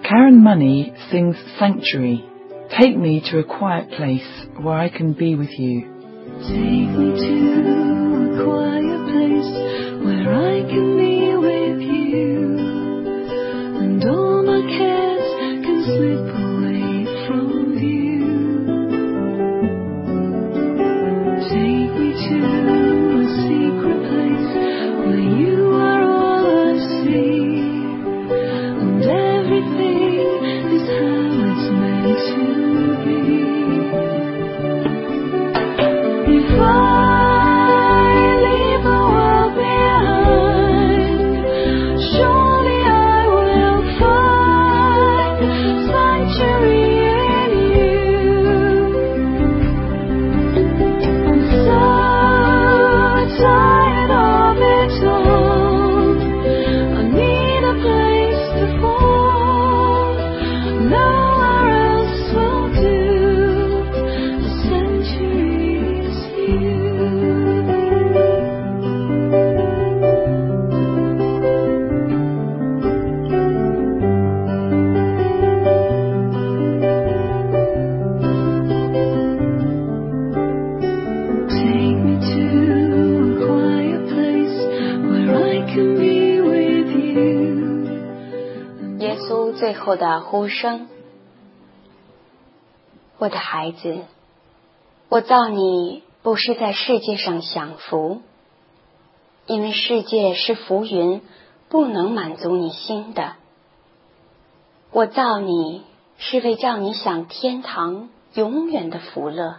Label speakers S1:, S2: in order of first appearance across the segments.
S1: Karen Money sings Sanctuary. Take me to a quiet place where I can be with you.
S2: Take me to a quiet place where I can be with you, and all my cares can slip away from you. Take me to a secret place where you are all I see, and everything is how it's meant to be. If I leave the world behind, surely I will find sanctuary in you. I'm so tired of it all. I need a place to fall. Nowhere else will do. The sanctuary is you. Take me to a quiet place where I can be with you.
S3: 耶稣最后的呼声：我的孩子，我造你不是在世界上享福，因为世界是浮云，不能满足你心的。我造你是为叫你享天堂永远的福乐。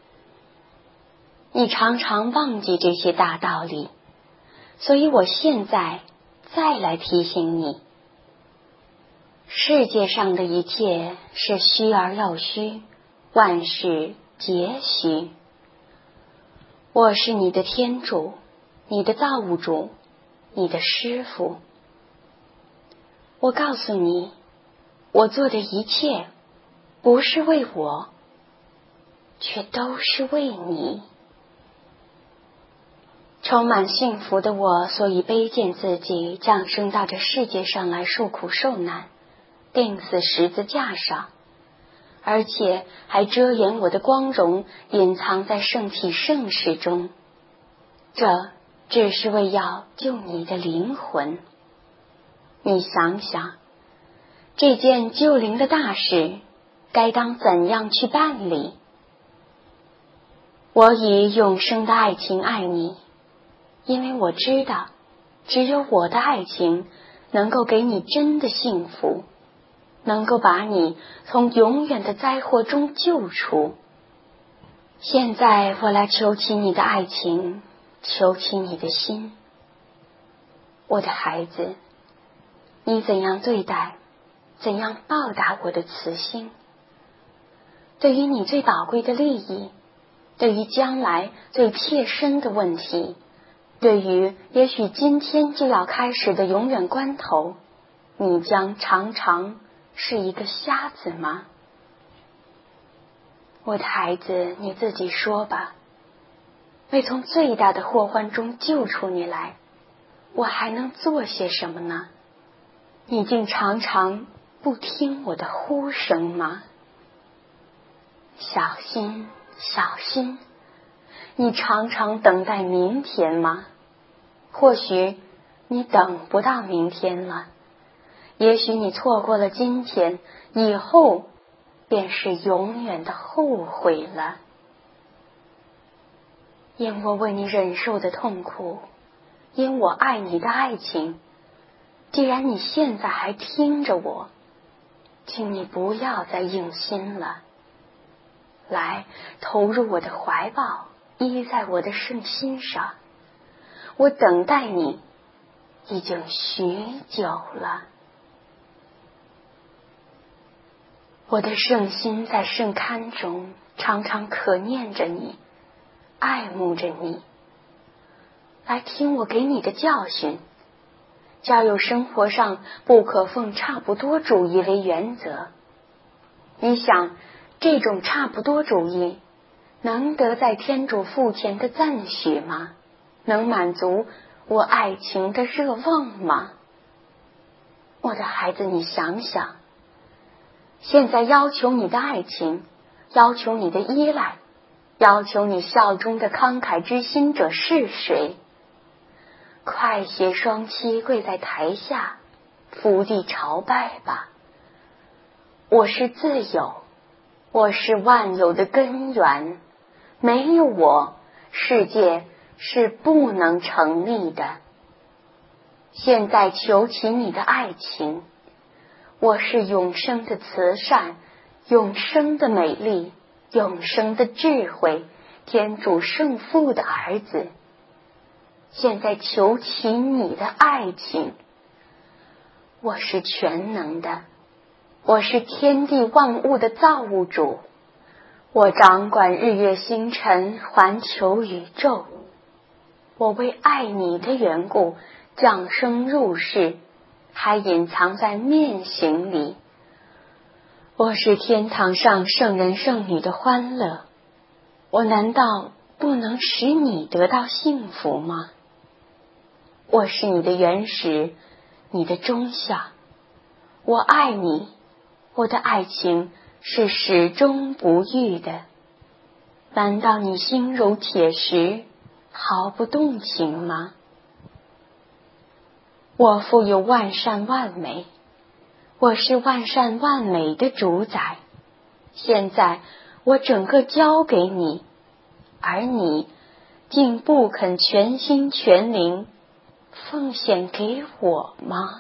S3: 你常常忘记这些大道理，所以我现在再来提醒你，世界上的一切是虚而又虚，万事皆虚。我是你的天主，你的造物主，你的师父。我告诉你，我做的一切不是为我，却都是为你。充满幸福的我，所以卑贱自己，降生到这世界上来受苦受难，钉死十字架上，而且还遮掩我的光荣，隐藏在圣体圣事中。这只是为要救你的灵魂。你想想，这件救灵的大事该当怎样去办理？我以永生的爱情爱你，因为我知道只有我的爱情能够给你真的幸福，能够把你从永远的灾祸中救出。现在我来求起你的爱情，求起你的心。我的孩子，你怎样对待，怎样报答我的慈心？对于你最宝贵的利益，对于将来最切身的问题，对于也许今天就要开始的永远关头，你将常常是一个瞎子吗？我的孩子，你自己说吧，为从最大的祸患中救出你来，我还能做些什么呢？你竟常常不听我的呼声吗？小心，小心，你常常等待明天吗？或许你等不到明天了，也许你错过了今天，以后便是永远的后悔了。因我为你忍受的痛苦，因我爱你的爱情，既然你现在还听着我，请你不要再硬心了，来投入我的怀抱，依在我的圣心上。我等待你已经许久了。我的圣心在圣龛中常常可念着你，爱慕着你。来听我给你的教训，交友生活上不可奉差不多主义为原则。你想，这种差不多主义能得在天主父前的赞许吗？能满足我爱情的热望吗？我的孩子，你想想， 现在要求你的爱情，要求你的依赖，要求你效忠的慷慨之心者是谁？快些双膝跪在台下，伏地朝拜吧。我是自有，我是万有的根源，没有我，世界是不能成立的。现在求起你的爱情，我是永生的慈善，永生的美丽，永生的智慧，天主圣父的儿子。现在求起你的爱情，我是全能的，我是天地万物的造物主，我掌管日月星辰，环球宇宙。我为爱你的缘故降生入世，还隐藏在面形里。我是天堂上圣人圣女的欢乐，我难道不能使你得到幸福吗？我是你的原始，你的中下，我爱你，我的爱情是始终不渝的。难道你心如铁石，毫不动情吗？我富有万善万美，我是万善万美的主宰。现在我整个交给你，而你竟不肯全心全灵奉献给我吗？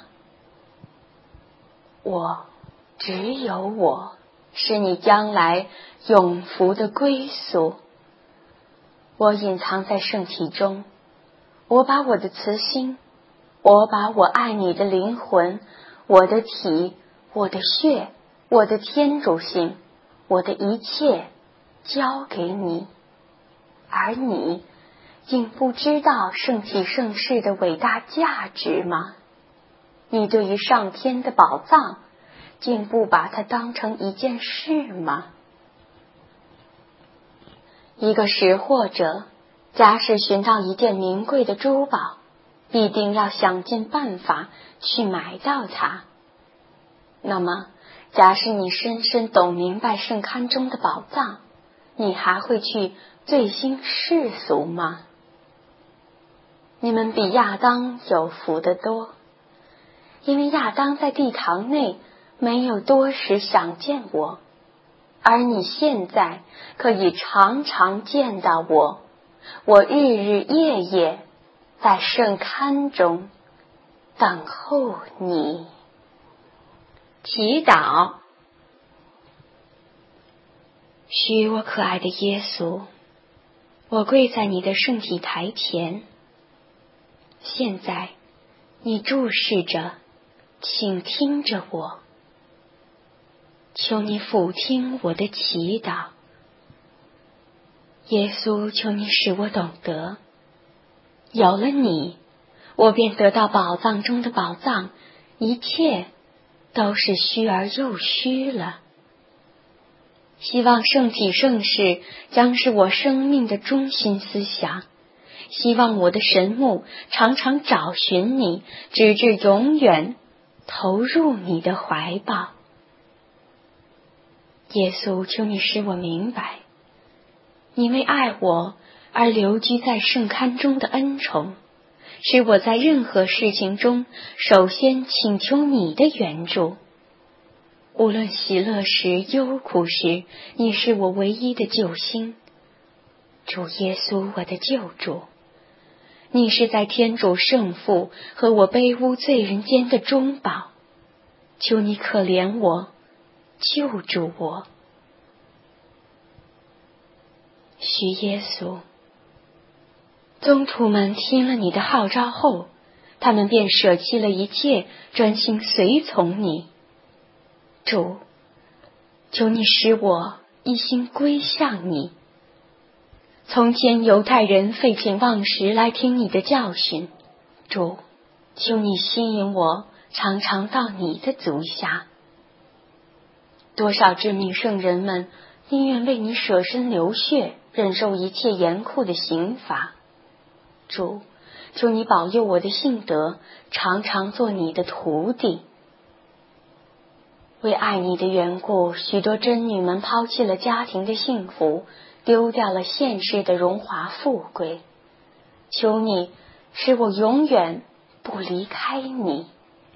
S3: 我，只有我，是你将来永福的归宿。我隐藏在圣体中，我把我的慈心，我把我爱你的灵魂，我的体，我的血，我的天主性，我的一切交给你，而你竟不知道圣体圣事的伟大价值吗？你对于上天的宝藏，竟不把它当成一件事吗？一个识货者，假使寻到一件名贵的珠宝，必定要想尽办法去买到它。那么，假使你深深懂明白圣龛中的宝藏，你还会去醉心世俗吗？你们比亚当有福得多，因为亚当在地堂内没有多时想见我，而你现在可以常常见到我，我日日夜夜在圣龛中等候你。祈祷。许我可爱的耶稣，我跪在你的圣体台前，现在你注视着，请听着我，求你俯听我的祈祷。耶稣，求你使我懂得，有了你，我便得到宝藏中的宝藏，一切都是虚而又虚了。希望圣体圣事将是我生命的中心思想，希望我的神目常常找寻你，直至永远投入你的怀抱。耶稣，求你使我明白，你为爱我而留居在圣龛中的恩宠，使我在任何事情中首先请求你的援助。无论喜乐时忧苦时，你是我唯一的救星。主耶稣，我的救主，你是在天主圣父和我卑污罪人间的中保，求你可怜我，救助我。许耶稣，宗徒们听了你的号召后，他们便舍弃了一切，专心随从你。主，求你使我一心归向你。从前犹太人废寝忘食来听你的教训，主，求你吸引我常常到你的足下。多少致命圣人们宁愿为你舍身流血，忍受一切严酷的刑罚。主，求你保佑我的性德常常做你的徒弟。 为爱你的缘故，许多真女们抛弃了家庭的幸福，丢掉了现世的荣华富贵。求你使我永远不离开你。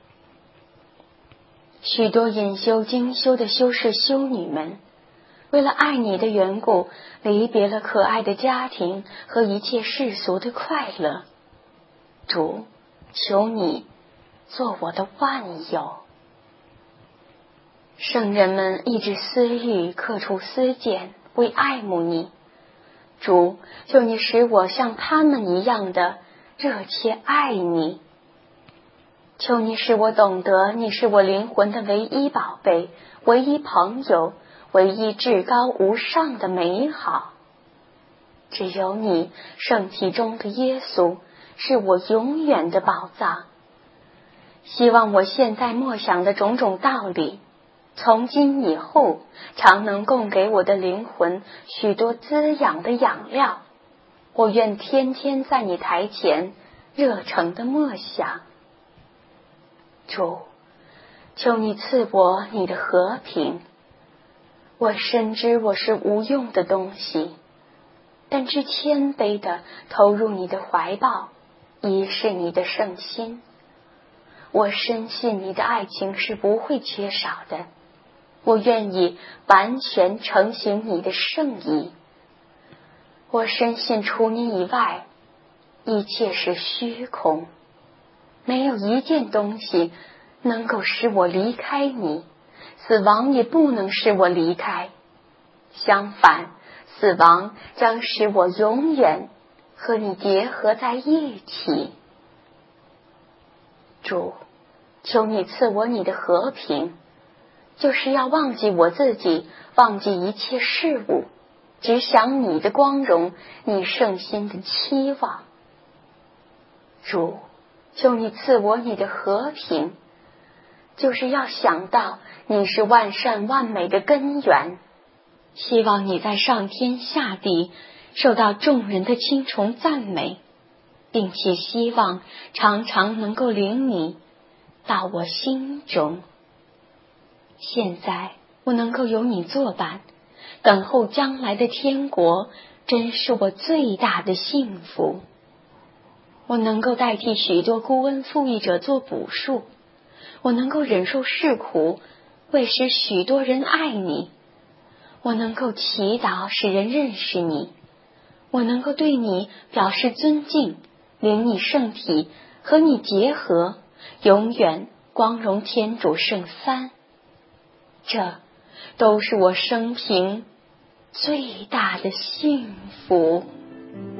S3: 许多隐修精修的修士修女们，为了爱你的缘故，离别了可爱的家庭和一切世俗的快乐。主，求你做我的万有。圣人们抑制私欲，克除私见，为爱慕你。主，求你使我像他们一样的热切爱你。求你使我懂得你是我灵魂的唯一宝贝，唯一朋友，唯一至高无上的美好。只有你，圣体中的耶稣，是我永远的宝藏。希望我现在默想的种种道理，从今以后常能供给我的灵魂许多滋养的养料。我愿天天在你台前热诚的默想。主，求你赐我你的和平。我深知我是无用的东西，但只谦卑地投入你的怀抱，以是你的圣心。我深信你的爱情是不会缺少的，我愿意完全承行你的圣意。我深信除你以外，一切是虚空，没有一件东西能够使我离开你，死亡也不能使我离开。相反，死亡将使我永远和你结合在一起。主，求你赐我你的和平，就是要忘记我自己，忘记一切事物，只想你的光荣，你圣心的期望。主，求你赐我你的和平，就是要想到你是万善万美的根源，希望你在上天下地受到众人的亲崇赞美，并且希望常常能够领你到我心中。现在我能够有你作伴，等候将来的天国，真是我最大的幸福。我能够代替许多孤恩负义者做补赎，我能够忍受世苦，为使许多人爱你。我能够祈祷使人认识你，我能够对你表示尊敬，领你圣体，和你结合，永远光荣天主圣三。这都是我生平最大的幸福。